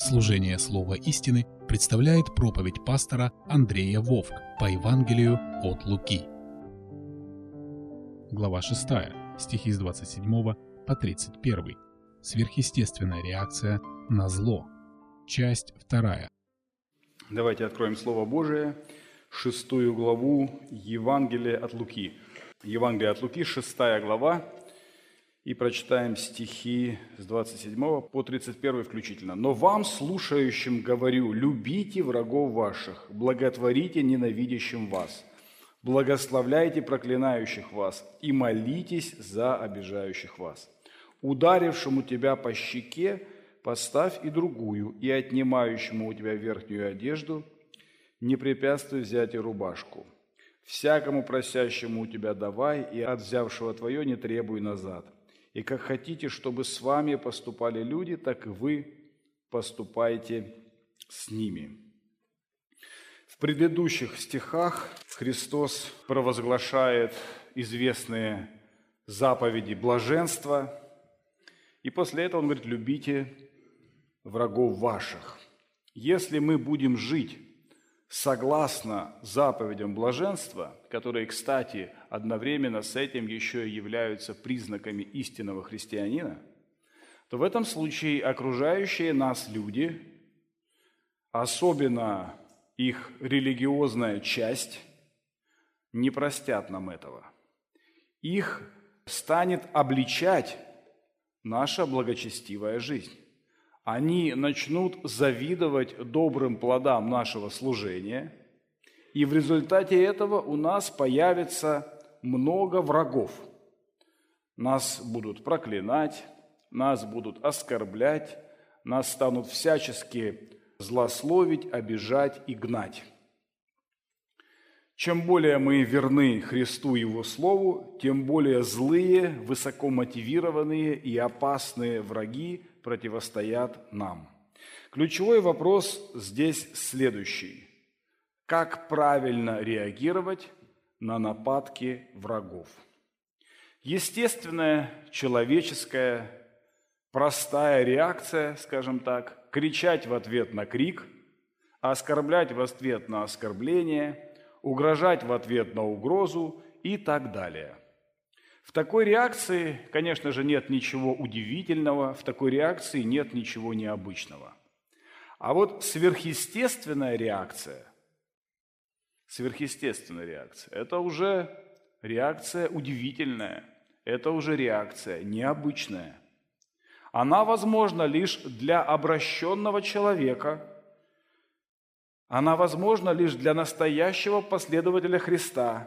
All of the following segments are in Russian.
Служение Слова истины представляет проповедь пастора Андрея Вовк по Евангелию от Луки. Глава 6, стихи с 27 по 31. Сверхъестественная реакция на зло. Часть 2. Давайте откроем Слово Божие, 6 главу Евангелия от Луки. Евангелие от Луки, 6 глава, и прочитаем стихи с 27 по 31 включительно. «Но вам, слушающим, говорю, любите врагов ваших, благотворите ненавидящим вас, благословляйте проклинающих вас и молитесь за обижающих вас. Ударившему тебя по щеке поставь и другую, и отнимающему у тебя верхнюю одежду не препятствуй взять и рубашку. Всякому просящему у тебя давай, и от взявшего твое не требуй назад. И как хотите, чтобы с вами поступали люди, так и вы поступайте с ними». В предыдущих стихах Христос провозглашает известные заповеди блаженства, и после этого Он говорит: «Любите врагов ваших». Если мы будем жить согласно заповедям блаженства, которые, кстати, одновременно с этим еще и являются признаками истинного христианина, то в этом случае окружающие нас люди, особенно их религиозная часть, не простят нам этого. Их станет обличать наша благочестивая жизнь. Они начнут завидовать добрым плодам нашего служения, и в результате этого у нас появится много врагов. Нас будут проклинать, нас будут оскорблять, нас станут всячески злословить, обижать и гнать. Чем более мы верны Христу и Его Слову, тем более злые, высокомотивированные и опасные враги противостоят нам. Ключевой вопрос здесь следующий: как правильно реагировать на нападки врагов? Естественная, человеческая, простая реакция, скажем так, кричать в ответ на крик, оскорблять в ответ на оскорбление, угрожать в ответ на угрозу и так далее. В такой реакции, конечно же, нет ничего удивительного, в такой реакции нет ничего необычного. А вот сверхъестественная реакция, это уже реакция удивительная, это уже реакция необычная. Она возможна лишь для обращенного человека, она возможна лишь для настоящего последователя Христа.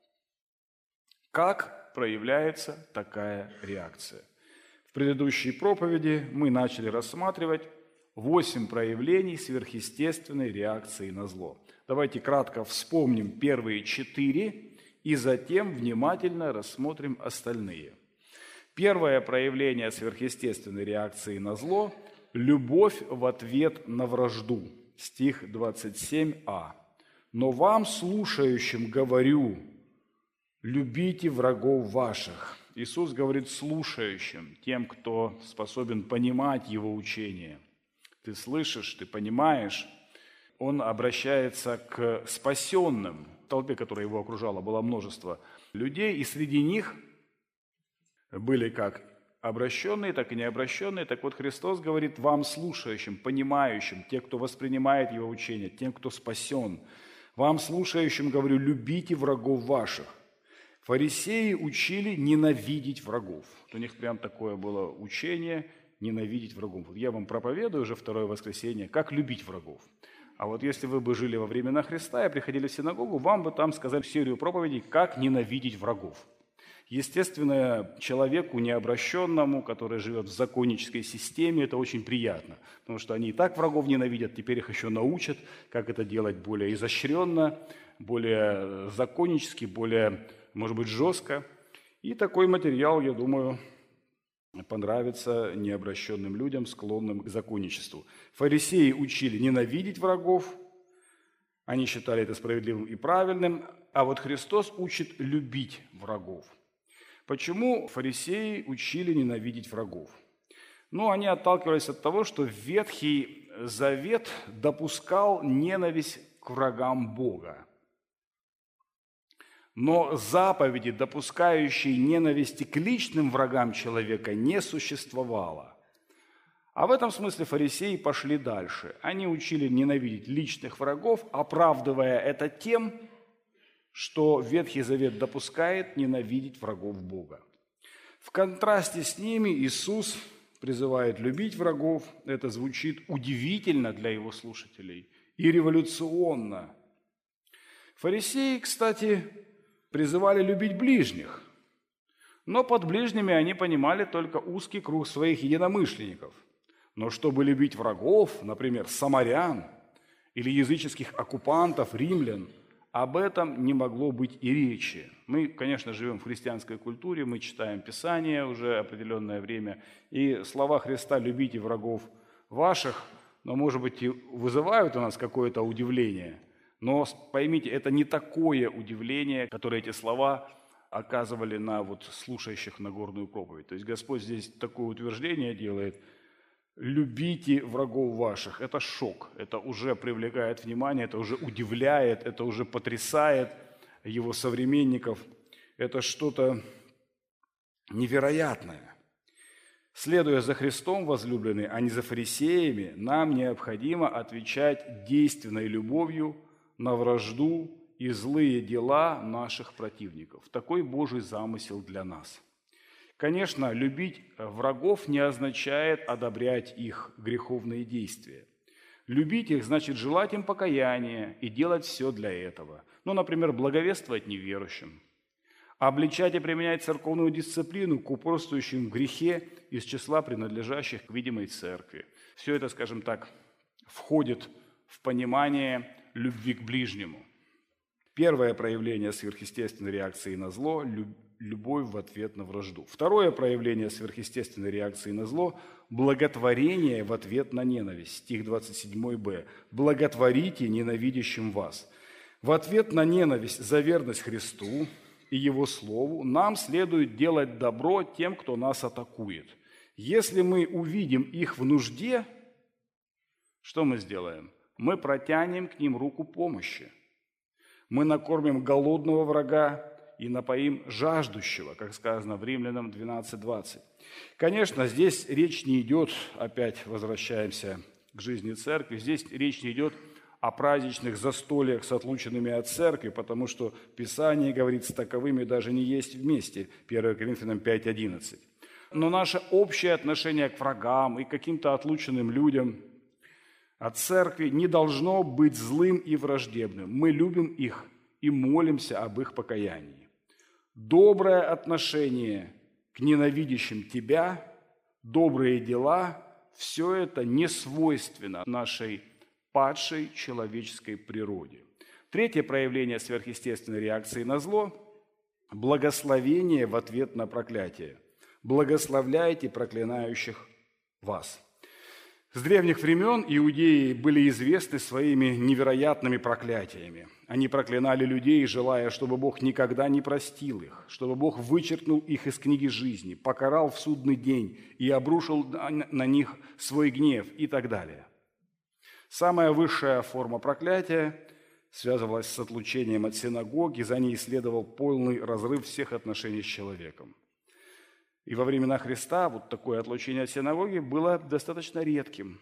Как проявляется такая реакция? В предыдущей проповеди мы начали рассматривать 8 проявлений сверхъестественной реакции на зло. Давайте кратко вспомним первые 4 и затем внимательно рассмотрим остальные. Первое проявление сверхъестественной реакции на зло – любовь в ответ на вражду. Стих 27а. «Но вам, слушающим, говорю, любите врагов ваших». Иисус говорит слушающим, тем, кто способен понимать Его учение. Ты слышишь, ты понимаешь. Он обращается к спасенным. В толпе, которая его окружала, было множество людей, и среди них были как обращенные, так и необращенные. Так вот, Христос говорит вам, слушающим, понимающим, те, кто воспринимает Его учение, тем, кто спасен. Вам, слушающим, говорю, любите врагов ваших. Фарисеи учили ненавидеть врагов. У них прям такое было учение – ненавидеть врагов. Вот я вам проповедую уже второе воскресенье, как любить врагов. А вот если вы бы жили во времена Христа и приходили в синагогу, вам бы там сказали серию проповедей, как ненавидеть врагов. Естественно, человеку необращенному, который живет в законнической системе, это очень приятно, потому что они и так врагов ненавидят, теперь их еще научат, как это делать более изощренно, более законнически, более, может быть, жестко. И такой материал, я думаю, понравится необращенным людям, склонным к законничеству. Фарисеи учили ненавидеть врагов, они считали это справедливым и правильным, а вот Христос учит любить врагов. Почему фарисеи учили ненавидеть врагов? Они отталкивались от того, что Ветхий Завет допускал ненависть к врагам Бога. Но заповеди, допускающие ненависти к личным врагам человека, не существовало. А в этом смысле фарисеи пошли дальше. Они учили ненавидеть личных врагов, оправдывая это тем, что Ветхий Завет допускает ненавидеть врагов Бога. В контрасте с ними Иисус призывает любить врагов. Это звучит удивительно для его слушателей и революционно. Фарисеи, кстати, призывали любить ближних, но под ближними они понимали только узкий круг своих единомышленников. Но чтобы любить врагов, например, самарян или языческих оккупантов, римлян, об этом не могло быть и речи. Мы, конечно, живем в христианской культуре, мы читаем Писание уже определенное время, и слова Христа «любите врагов ваших», но, может быть, и вызывают у нас какое-то удивление. Но поймите, это не такое удивление, которое эти слова оказывали на слушающих Нагорную проповедь. То есть Господь здесь такое утверждение делает: «Любите врагов ваших». Это шок, это уже привлекает внимание, это уже удивляет, это уже потрясает его современников. Это что-то невероятное. Следуя за Христом, возлюбленные, а не за фарисеями, нам необходимо отвечать действенной любовью на вражду и злые дела наших противников. Такой Божий замысел для нас. Конечно, любить врагов не означает одобрять их греховные действия. Любить их значит желать им покаяния и делать все для этого. Например, благовествовать неверующим, обличать и применять церковную дисциплину к упорствующим в грехе из числа принадлежащих к видимой церкви. Все это, скажем так, входит в понимание любви к ближнему. Первое проявление сверхъестественной реакции на зло – любовь в ответ на вражду. Второе проявление сверхъестественной реакции на зло – благотворение в ответ на ненависть. Стих 27б. «Благотворите ненавидящим вас». В ответ на ненависть за верность Христу и Его Слову нам следует делать добро тем, кто нас атакует. Если мы увидим их в нужде, что мы сделаем? Мы протянем к ним руку помощи. Мы накормим голодного врага и напоим жаждущего, как сказано в Римлянам 12:20. Конечно, здесь речь не идет, опять возвращаемся к жизни церкви, здесь речь не идет о праздничных застольях с отлученными от церкви, потому что Писание говорит, с таковыми даже не есть вместе, 1 Коринфянам 5:11. Но наше общее отношение к врагам и к каким-то отлученным людям от церкви не должно быть злым и враждебным. Мы любим их и молимся об их покаянии. Доброе отношение к ненавидящим тебя, добрые дела – все это не свойственно нашей падшей человеческой природе. Третье проявление сверхъестественной реакции на зло – благословение в ответ на проклятие. Благословляйте проклинающих вас. С древних времен иудеи были известны своими невероятными проклятиями. Они проклинали людей, желая, чтобы Бог никогда не простил их, чтобы Бог вычеркнул их из книги жизни, покарал в судный день и обрушил на них свой гнев и так далее. Самая высшая форма проклятия связывалась с отлучением от синагоги, за ней следовал полный разрыв всех отношений с человеком. И во времена Христа такое отлучение от синагоги было достаточно редким.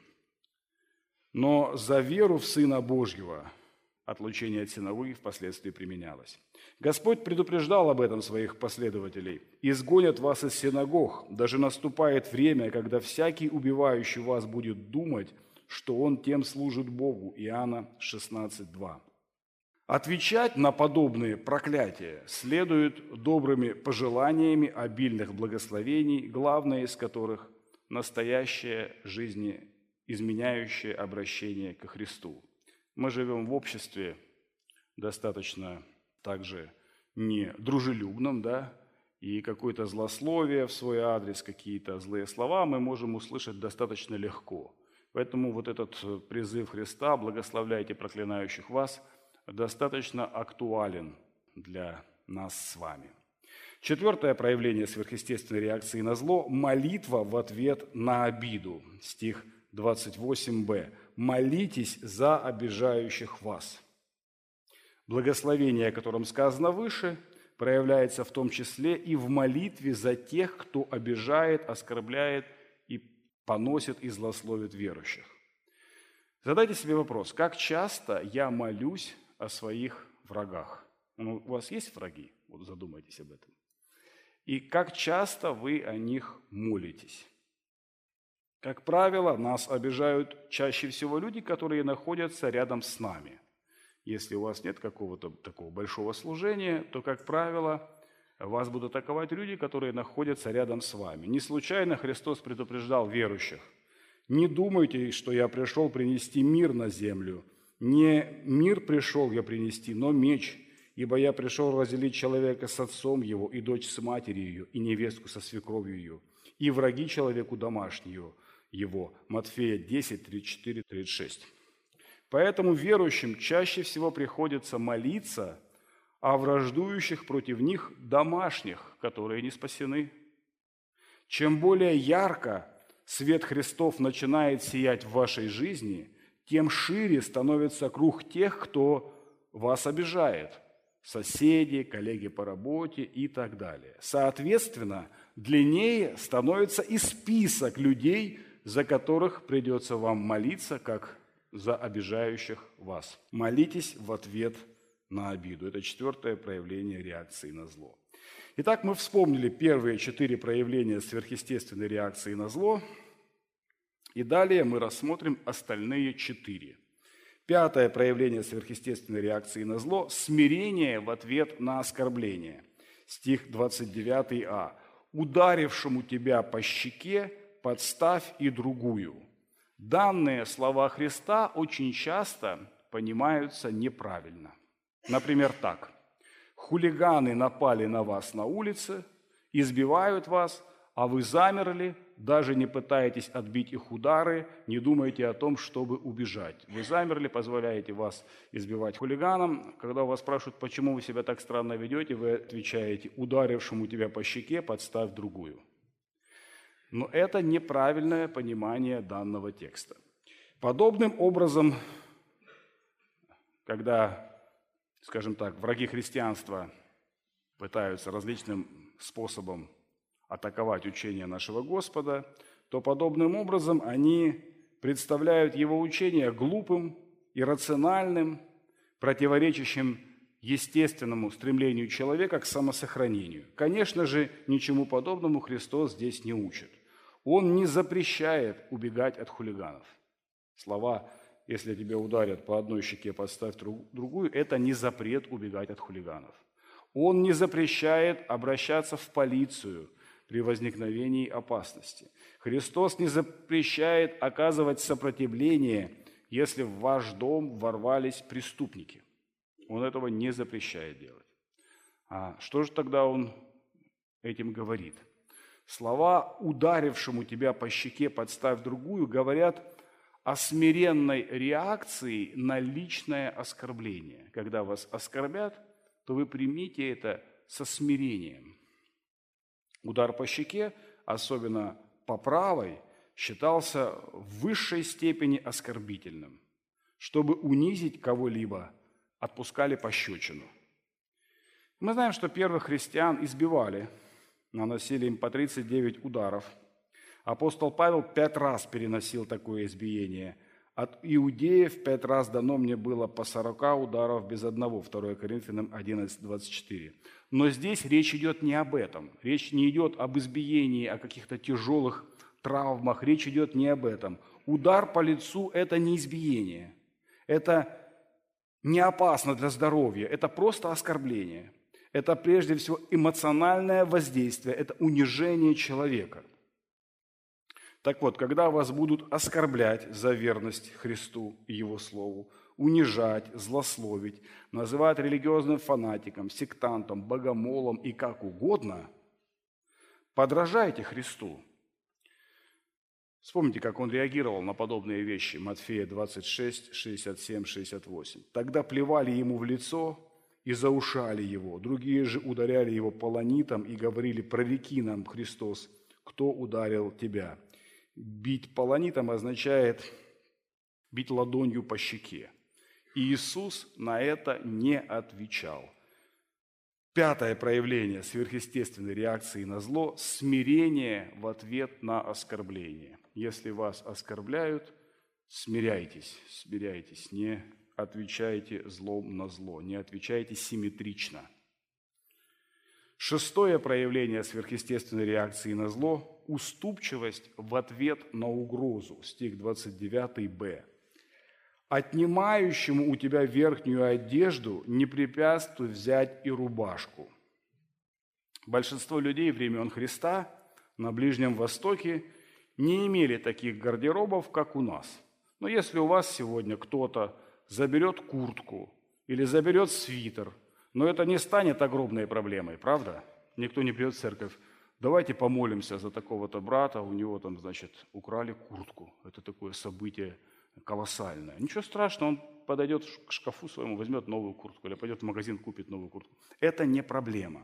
Но за веру в Сына Божьего отлучение от синагоги впоследствии применялось. Господь предупреждал об этом своих последователей. «Изгонят вас из синагог, даже наступает время, когда всякий, убивающий вас, будет думать, что он тем служит Богу». Иоанна 16:2. Отвечать на подобные проклятия следует добрыми пожеланиями обильных благословений, главное из которых – настоящее жизнеизменяющее обращение ко Христу. Мы живем в обществе достаточно также недружелюбном, и какое-то злословие в свой адрес, какие-то злые слова мы можем услышать достаточно легко. Поэтому этот призыв Христа «благословляйте проклинающих вас» достаточно актуален для нас с вами. Четвертое проявление сверхъестественной реакции на зло – молитва в ответ на обиду. Стих 28b. «Молитесь за обижающих вас». Благословение, о котором сказано выше, проявляется в том числе и в молитве за тех, кто обижает, оскорбляет и поносит и злословит верующих. Задайте себе вопрос, как часто я молюсь о своих врагах? У вас есть враги? Вот задумайтесь об этом. И как часто вы о них молитесь? Как правило, нас обижают чаще всего люди, которые находятся рядом с нами. Если у вас нет какого-то такого большого служения, то, как правило, вас будут атаковать люди, которые находятся рядом с вами. Не случайно Христос предупреждал верующих: «Не думайте, что я пришел принести мир на землю. Не мир пришел я принести, но меч. Ибо я пришел разделить человека с отцом его, и дочь с матерью ее, и невестку со свекровью ее, и враги человеку домашнего его». Матфея 10, 34, 36. Поэтому верующим чаще всего приходится молиться о враждующих против них домашних, которые не спасены. Чем более ярко свет Христов начинает сиять в вашей жизни, тем шире становится круг тех, кто вас обижает. Соседи, коллеги по работе и так далее. Соответственно, длиннее становится и список людей, за которых придется вам молиться, как за обижающих вас. Молитесь в ответ на обиду. Это 4-е проявление реакции на зло. Итак, мы вспомнили первые 4 проявления сверхъестественной реакции на зло, и далее мы рассмотрим остальные 4. 5-е проявление сверхъестественной реакции на зло – смирение в ответ на оскорбление. Стих 29а. «Ударившему тебя по щеке подставь и другую». Данные слова Христа очень часто понимаются неправильно. Например, так. «Хулиганы напали на вас на улице, избивают вас, а вы замерли, даже не пытаетесь отбить их удары, не думаете о том, чтобы убежать. Вы замерли, позволяете вас избивать хулиганам. Когда вас спрашивают, почему вы себя так странно ведете, вы отвечаете: ударившему тебя по щеке подставь другую». Но это неправильное понимание данного текста. Подобным образом, когда, скажем так, враги христианства пытаются различным способом атаковать учение нашего Господа, то подобным образом они представляют его учение глупым, иррациональным, противоречащим естественному стремлению человека к самосохранению. Конечно же, ничему подобному Христос здесь не учит. Он не запрещает убегать от хулиганов. Слова «если тебя ударят по одной щеке, подставь другую» – это не запрет убегать от хулиганов. Он не запрещает обращаться в полицию при возникновении опасности. Христос не запрещает оказывать сопротивление, если в ваш дом ворвались преступники. Он этого не запрещает делать. А что же тогда он этим говорит? Слова «ударившему тебя по щеке, подставь другую» говорят о смиренной реакции на личное оскорбление. Когда вас оскорбят, то вы примите это со смирением. Удар по щеке, особенно по правой, считался в высшей степени оскорбительным. Чтобы унизить кого-либо, отпускали пощечину. Мы знаем, что первых христиан избивали, наносили им по 39 ударов. Апостол Павел 5 раз переносил такое избиение. От иудеев 5 раз дано мне было по 40 ударов без одного. 2 Коринфянам 11, 24. Но здесь речь идет не об этом. Речь не идет об избиении, о каких-то тяжелых травмах. Речь идет не об этом. Удар по лицу – это не избиение. Это не опасно для здоровья. Это просто оскорбление. Это прежде всего эмоциональное воздействие. Это унижение человека. Так вот, когда вас будут оскорблять за верность Христу и Его Слову, унижать, злословить, называть религиозным фанатиком, сектантом, богомолом и как угодно, подражайте Христу. Вспомните, как Он реагировал на подобные вещи. Матфея 26, 67, 68. «Тогда плевали Ему в лицо и заушали Его. Другие же ударяли Его полонитом и говорили: прореки нам, Христос, кто ударил Тебя? бить полонитом означает бить ладонью по щеке. И Иисус на это не отвечал. Пятое проявление сверхъестественной реакции на зло – смирение в ответ на оскорбление. Если вас оскорбляют, смиряйтесь, не отвечайте злом на зло, не отвечайте симметрично. Шестое проявление сверхъестественной реакции на зло – уступчивость в ответ на угрозу. Стих 29б. «Отнимающему у тебя верхнюю одежду не препятствуй взять и рубашку». Большинство людей времен Христа на Ближнем Востоке не имели таких гардеробов, как у нас. Но если у вас сегодня кто-то заберет куртку или заберет свитер, но это не станет огромной проблемой, правда? Никто не придет в церковь. Давайте помолимся за такого-то брата, у него там, украли куртку. Это такое событие колоссальное. Ничего страшного, он подойдет к шкафу своему, возьмет новую куртку или пойдет в магазин, купит новую куртку. Это не проблема,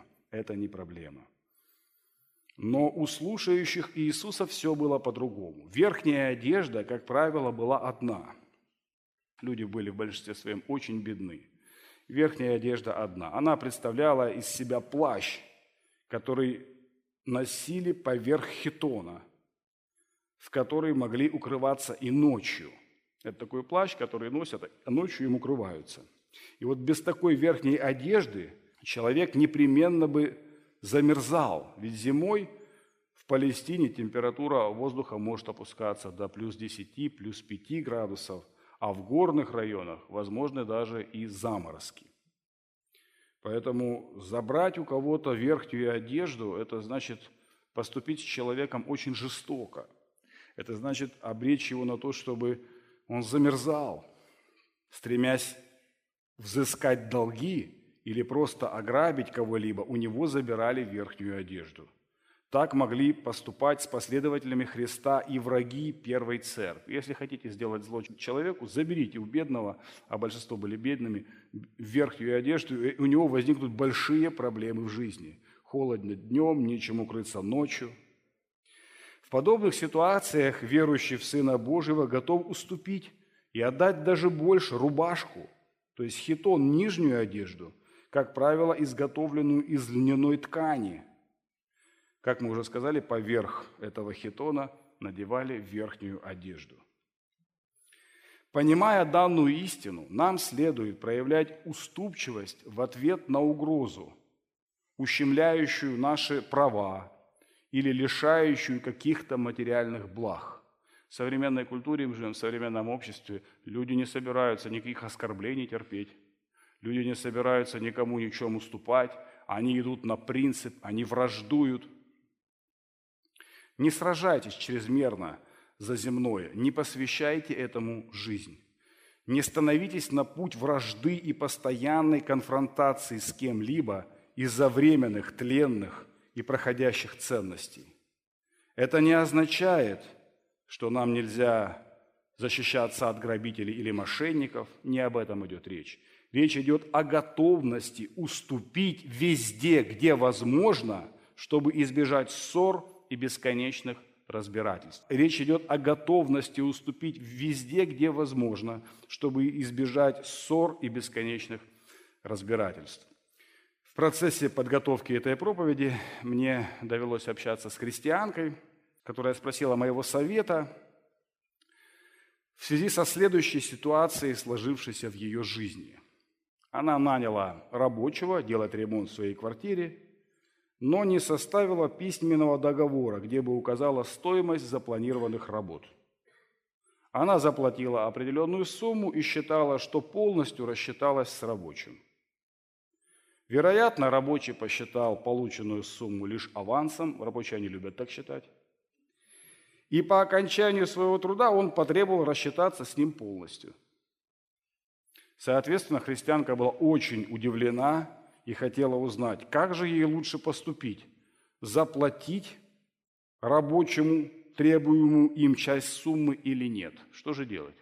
Но у слушающих Иисуса все было по-другому. Верхняя одежда, как правило, была одна. Люди были в большинстве своем очень бедны. Верхняя одежда одна. Она представляла из себя плащ, который носили поверх хитона, в который могли укрываться и ночью. Это такой плащ, который носят, а ночью им укрываются. И вот без такой верхней одежды человек непременно бы замерзал. Ведь зимой в Палестине температура воздуха может опускаться до плюс 10, плюс 5 градусов, а в горных районах возможны даже и заморозки. Поэтому забрать у кого-то верхнюю одежду – это значит поступить с человеком очень жестоко. Это значит обречь его на то, чтобы он замерзал, стремясь взыскать долги или просто ограбить кого-либо, у него забирали верхнюю одежду. Так могли поступать с последователями Христа и враги первой церкви. Если хотите сделать зло человеку, заберите у бедного, а большинство были бедными, верхнюю одежду, и у него возникнут большие проблемы в жизни. Холодно днем, нечем укрыться ночью. В подобных ситуациях верующий в Сына Божьего готов уступить и отдать даже больше рубашку, то есть хитон, нижнюю одежду, как правило, изготовленную из льняной ткани. Как мы уже сказали, поверх этого хитона надевали верхнюю одежду. Понимая данную истину, нам следует проявлять уступчивость в ответ на угрозу, ущемляющую наши права или лишающую каких-то материальных благ. В современной культуре мы живем, в современном обществе люди не собираются никаких оскорблений терпеть, люди не собираются никому ни в чем уступать, они идут на принцип, они враждуют. Не сражайтесь чрезмерно за земное, не посвящайте этому жизнь. Не становитесь на путь вражды и постоянной конфронтации с кем-либо из-за временных, тленных и проходящих ценностей. Это не означает, что нам нельзя защищаться от грабителей или мошенников, не об этом идет речь. Речь идет о готовности уступить везде, где возможно, чтобы избежать ссор и бесконечных разбирательств. Речь идет о готовности уступить везде, где возможно, чтобы избежать ссор и бесконечных разбирательств. В процессе подготовки этой проповеди мне довелось общаться с христианкой, которая спросила моего совета в связи со следующей ситуацией, сложившейся в ее жизни. Она наняла рабочего делать ремонт в своей квартире, но не составила письменного договора, где бы указала стоимость запланированных работ. Она заплатила определенную сумму и считала, что полностью рассчиталась с рабочим. Вероятно, рабочий посчитал полученную сумму лишь авансом, рабочие не любят так считать, и по окончанию своего труда он потребовал рассчитаться с ним полностью. Соответственно, христианка была очень удивлена и хотела узнать, как же ей лучше поступить – заплатить рабочему требуемую им часть суммы или нет. Что же делать?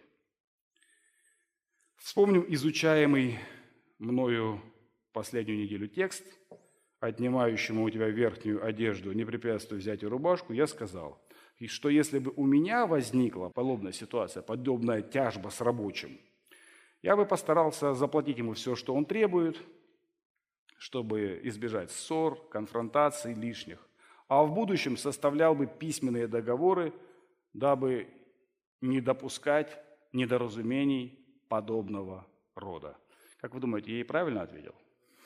Вспомним изучаемый мною последнюю неделю текст, отнимающему у тебя верхнюю одежду, не препятствуй взять и рубашку, я сказал, И что если бы у меня возникла подобная ситуация, подобная тяжба с рабочим, я бы постарался заплатить ему все, что он требует, чтобы избежать ссор, конфронтаций лишних, а в будущем составлял бы письменные договоры, дабы не допускать недоразумений подобного рода. Как вы думаете, я ей правильно ответил?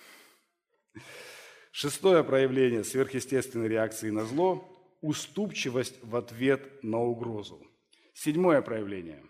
Шестое проявление сверхъестественной реакции на зло – уступчивость в ответ на угрозу. Седьмое проявление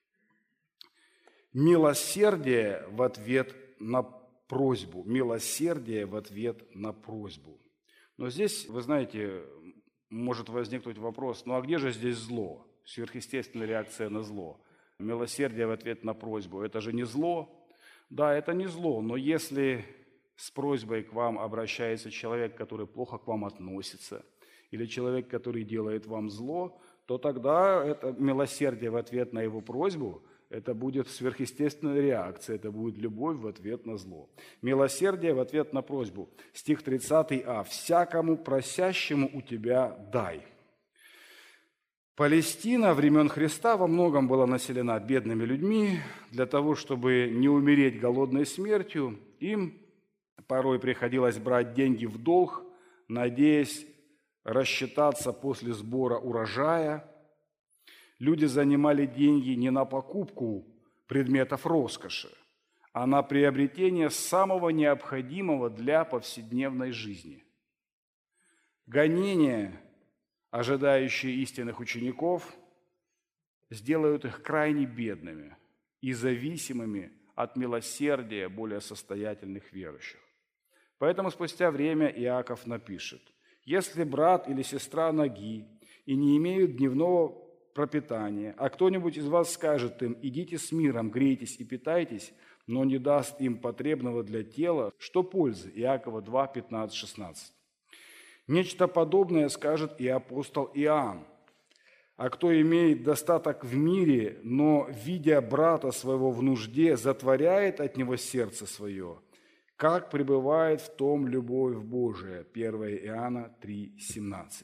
– милосердие в ответ на просьбу. Милосердие в ответ на просьбу. Но здесь, вы знаете, может возникнуть вопрос, ну а где же здесь зло? Сверхъестественная реакция на зло. Милосердие в ответ на просьбу – это же не зло? Да, это не зло, но если с просьбой к вам обращается человек, который плохо к вам относится, или человек, который делает вам зло, то тогда это милосердие в ответ на его просьбу – это будет сверхъестественная реакция, это будет любовь в ответ на зло. Милосердие в ответ на просьбу. Стих 30а. «Всякому просящему у тебя дай». Палестина времен Христа во многом была населена бедными людьми. Для того, чтобы не умереть голодной смертью, им порой приходилось брать деньги в долг, надеясь рассчитаться после сбора урожая. Люди занимали деньги не на покупку предметов роскоши, а на приобретение самого необходимого для повседневной жизни. Гонения, ожидающие истинных учеников, сделают их крайне бедными и зависимыми от милосердия более состоятельных верующих. Поэтому спустя время Иаков напишет: «Если брат или сестра ноги и не имеют дневного пропитания, а кто-нибудь из вас скажет им: идите с миром, грейтесь и питайтесь, но не даст им потребного для тела, что пользы?» Иакова 2, 15, 16. Нечто подобное скажет и апостол Иоанн. «А кто имеет достаток в мире, но, видя брата своего в нужде, затворяет от него сердце свое, как пребывает в том любовь Божия?» 1 Иоанна 3, 17.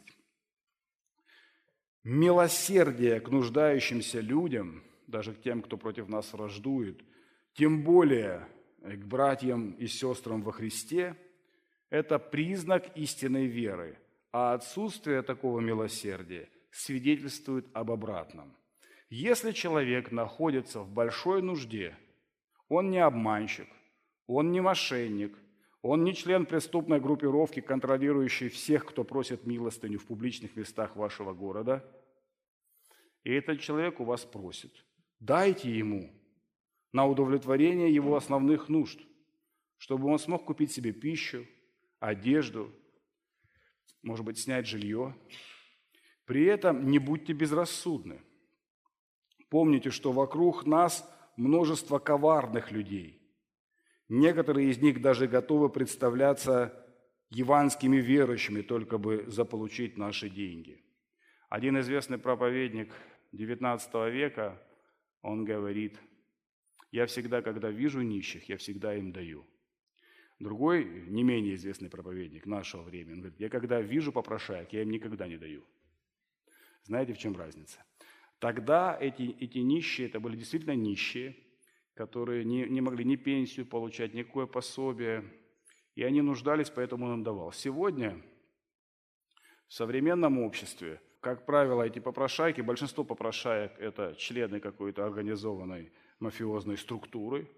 Милосердие к нуждающимся людям, даже к тем, кто против нас враждует, тем более к братьям и сестрам во Христе, это признак истинной веры, а отсутствие такого милосердия свидетельствует об обратном. Если человек находится в большой нужде, он не обманщик, он не мошенник, он не член преступной группировки, контролирующей всех, кто просит милостыню в публичных местах вашего города, и этот человек у вас просит, дайте ему на удовлетворение его основных нужд, чтобы он смог купить себе пищу, одежду, может быть, снять жилье. При этом не будьте безрассудны. Помните, что вокруг нас множество коварных людей. Некоторые из них даже готовы представляться евангельскими верующими, только бы заполучить наши деньги. Один известный проповедник XIX века, он говорит: «Я всегда, когда вижу нищих, я всегда им даю». Другой, не менее известный проповедник нашего времени, он говорит: «Я когда вижу попрошаек, я им никогда не даю». Знаете, в чем разница? Тогда эти нищие, это были действительно нищие, которые не могли ни пенсию получать, никакое пособие, и они нуждались, поэтому он им давал. Сегодня в современном обществе, как правило, эти попрошайки, большинство попрошаек – это члены какой-то организованной мафиозной структуры.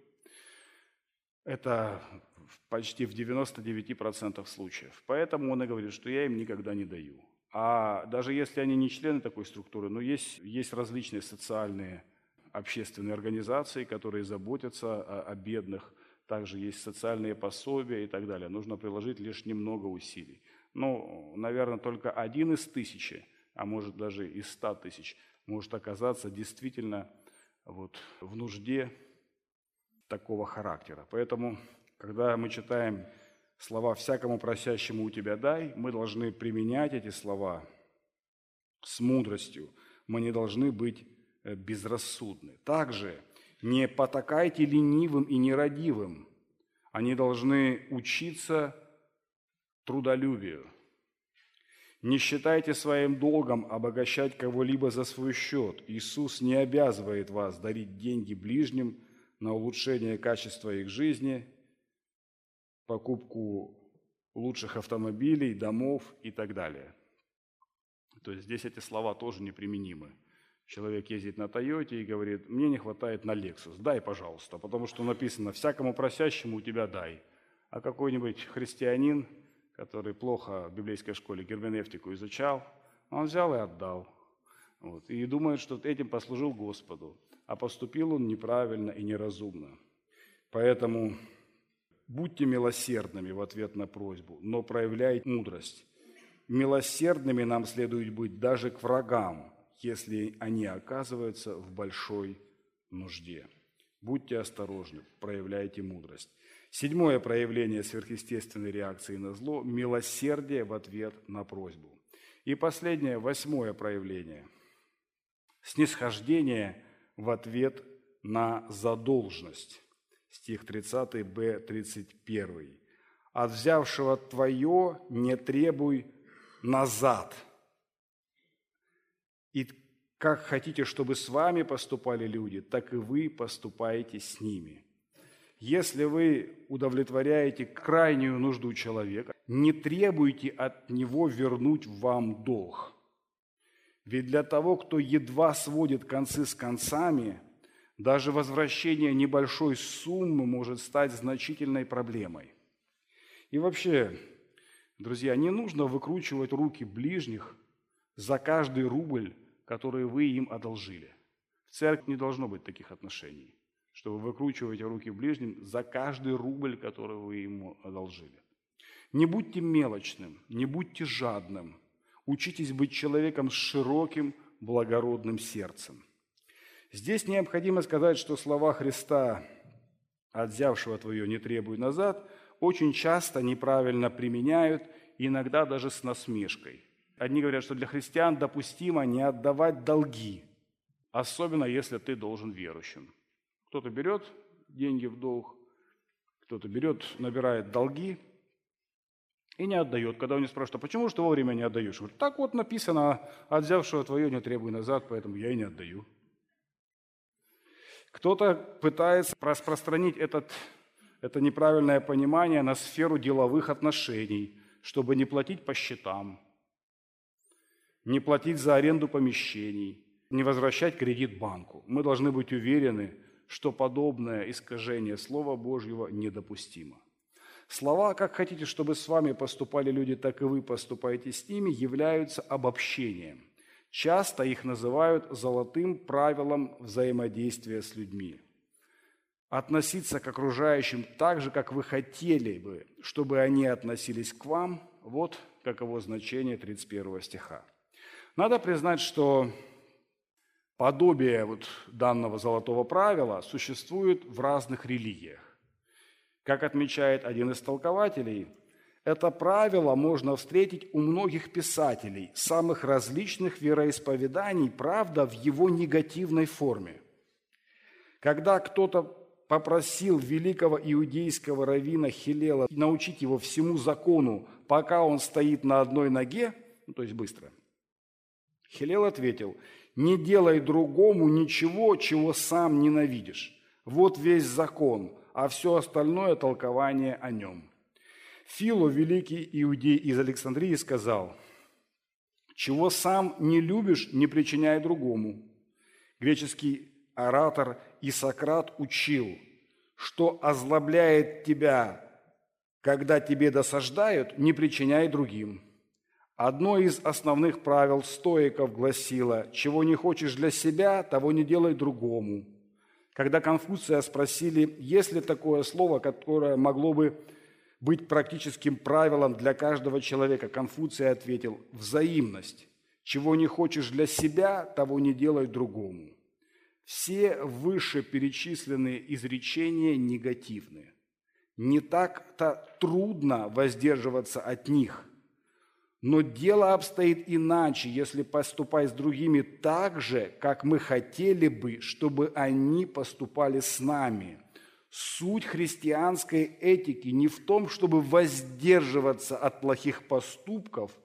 Это почти в 99% случаев. Поэтому он и говорит, что я им никогда не даю. А даже если они не члены такой структуры, но есть различные социальные, общественные организации, которые заботятся о бедных, также есть социальные пособия и так далее. Нужно приложить лишь немного усилий. Ну, наверное, только 1 из 1000, а может даже из 100 тысяч, может оказаться действительно в нужде такого характера. Поэтому, когда мы читаем слова «всякому просящему у тебя дай», мы должны применять эти слова с мудростью. Мы не должны быть безрассудны. Также не потакайте ленивым и нерадивым. Они должны учиться трудолюбию. Не считайте своим долгом обогащать кого-либо за свой счет. Иисус не обязывает вас дарить деньги ближним на улучшение качества их жизни, покупку лучших автомобилей, домов и так далее. То есть здесь эти слова тоже неприменимы. Человек ездит на Тойоте и говорит: мне не хватает на Lexus, дай, пожалуйста, потому что написано: всякому просящему у тебя дай. А какой-нибудь христианин, который плохо в библейской школе герменевтику изучал, он взял и отдал. И думает, что этим послужил Господу, а поступил он неправильно и неразумно. Поэтому будьте милосердными в ответ на просьбу, но проявляйте мудрость. Милосердными нам следует быть даже к врагам, если они оказываются в большой нужде. Будьте осторожны, проявляйте мудрость. 7 проявление сверхъестественной реакции на зло – милосердие в ответ на просьбу. И последнее, 8 проявление – снисхождение в ответ на задолженность. Стих 30, 31. «От взявшего твое не требуй назад. И как хотите, чтобы с вами поступали люди, так и вы поступаете с ними». Если вы удовлетворяете крайнюю нужду человека, не требуйте от него вернуть вам долг. Ведь для того, кто едва сводит концы с концами, даже возвращение небольшой суммы может стать значительной проблемой. И вообще, друзья, не нужно выкручивать руки ближних за каждый рубль, который вы им одолжили. В церкви не должно быть таких отношений, что вы выкручиваете руки ближним за каждый рубль, который вы ему одолжили. Не будьте мелочным, не будьте жадным. Учитесь быть человеком с широким, благородным сердцем. Здесь необходимо сказать, что слова Христа «от взявшего твое не требуй назад» очень часто неправильно применяют, иногда даже с насмешкой. Одни говорят, что для христиан допустимо не отдавать долги, особенно если ты должен верующим. Кто-то берет деньги в долг, кто-то набирает долги и не отдает. Когда у него спрашивают: а почему же ты вовремя не отдаешь? Говорит: так вот написано, от взявшего твое не требуй назад, поэтому я и не отдаю. Кто-то пытается распространить это неправильное понимание на сферу деловых отношений, чтобы не платить по счетам, не платить за аренду помещений, не возвращать кредит банку. Мы должны быть уверены, что подобное искажение Слова Божьего недопустимо. Слова «как хотите, чтобы с вами поступали люди, так и вы поступаете с ними» являются обобщением. Часто их называют золотым правилом взаимодействия с людьми. Относиться к окружающим так же, как вы хотели бы, чтобы они относились к вам – вот каково значение 31 стиха. Надо признать, что подобие данного золотого правила существует в разных религиях. Как отмечает один из толкователей, это правило можно встретить у многих писателей самых различных вероисповеданий, правда, в его негативной форме. Когда кто-то попросил великого иудейского раввина Хиллела научить его всему закону, пока он стоит на одной ноге, то есть быстро, Хиллел ответил: «Не делай другому ничего, чего сам ненавидишь. Вот весь закон, а все остальное толкование о нем». Фило, великий иудей из Александрии, сказал: «Чего сам не любишь, не причиняй другому». Греческий оратор Исократ учил, что озлобляет тебя, когда тебе досаждают, не причиняй другим. Одно из основных правил стоиков гласило: «Чего не хочешь для себя, того не делай другому». Когда Конфуция спросили, есть ли такое слово, которое могло бы быть практическим правилом для каждого человека, Конфуций ответил: взаимность. Чего не хочешь для себя, того не делай другому. Все вышеперечисленные изречения негативны. Не так-то трудно воздерживаться от них. Но дело обстоит иначе, если поступать с другими так же, как мы хотели бы, чтобы они поступали с нами. Суть христианской этики не в том, чтобы воздерживаться от плохих поступков,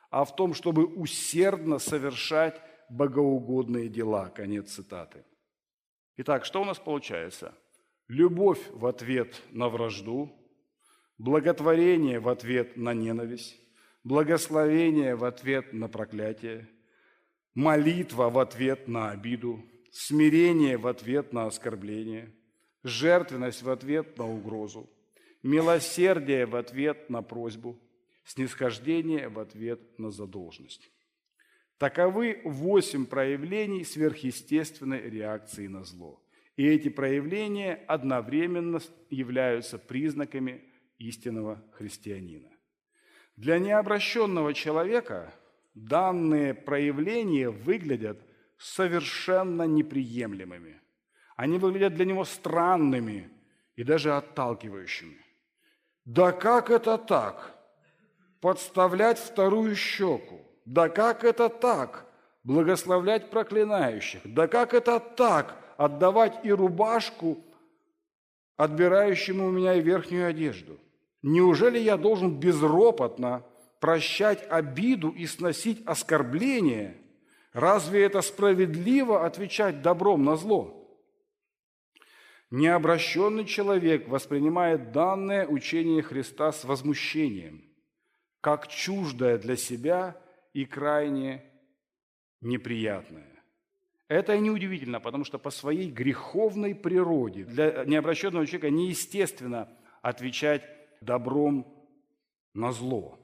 а в том, чтобы усердно совершать богоугодные дела». Конец цитаты. Итак, что у нас получается? Любовь в ответ на вражду, благотворение в ответ на ненависть, благословение в ответ на проклятие, молитва в ответ на обиду, смирение в ответ на оскорбление, жертвенность в ответ на угрозу, милосердие в ответ на просьбу, снисхождение в ответ на задолженность. Таковы 8 проявлений сверхъестественной реакции на зло. И эти проявления одновременно являются признаками истинного христианина. Для необращенного человека данные проявления выглядят совершенно неприемлемыми. Они выглядят для него странными и даже отталкивающими. Да как это так? Подставлять вторую щеку? Да как это так? Благословлять проклинающих? Да как это так? Отдавать и рубашку отбирающему у меня и верхнюю одежду? Неужели я должен безропотно прощать обиду и сносить оскорбление? Разве это справедливо отвечать добром на зло? Необращенный человек воспринимает данное учение Христа с возмущением, как чуждое для себя и крайне неприятное. Это и неудивительно, потому что по своей греховной природе для необращенного человека неестественно отвечать добром на зло.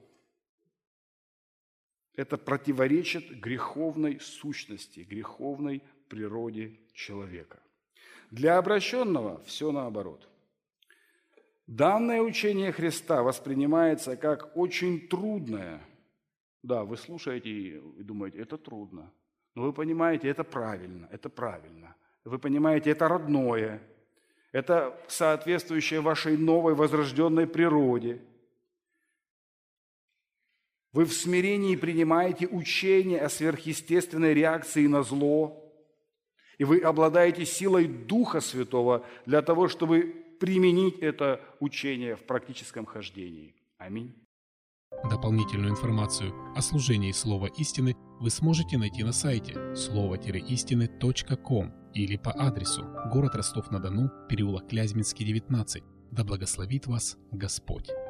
Это противоречит греховной сущности, греховной природе человека. Для обращенного все наоборот. Данное учение Христа воспринимается как очень трудное. Да, вы слушаете и думаете, это трудно. Но вы понимаете, это правильно, это правильно. Вы понимаете, это родное, это соответствующее вашей новой возрожденной природе. Вы в смирении принимаете учение о сверхъестественной реакции на зло, и вы обладаете силой Духа Святого для того, чтобы применить это учение в практическом хождении. Аминь. Дополнительную информацию о служении Слова Истины вы сможете найти на сайте slovo-истины.com или по адресу город Ростов-на-Дону, переулок Клязьминский, 19. Да благословит вас Господь!